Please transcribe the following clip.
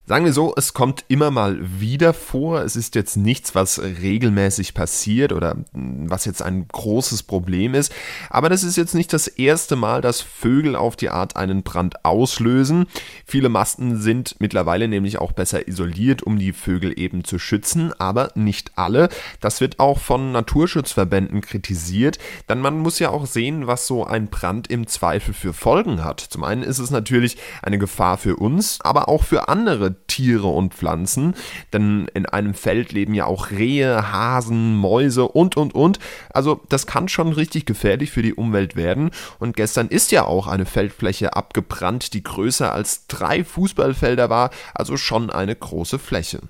Sagen wir so, es kommt immer mal wieder vor. Es ist jetzt nichts, was regelmäßig passiert oder was jetzt ein großes Problem ist. Aber das ist jetzt nicht das erste Mal, dass Vögel auf die Art einen Brand auslösen. Viele Masten sind mittlerweile nämlich auch besser isoliert, um die Vögel eben zu schützen, aber nicht alle. Das wird auch von Naturschutzverbänden kritisiert, denn man muss ja auch sehen, was so ein Brand im Zweifel für Folgen hat. Zum einen ist es natürlich eine Gefahr für uns, aber auch für andere Tiere und Pflanzen, denn in einem Feld leben ja auch Rehe, Hasen, Mäuse und. Also das kann schon richtig gefährlich für die Umwelt werden und gestern ist ja auch eine Feldfläche abgebrannt, die größer als 3 Fußballfelder war, also schon eine große Fläche.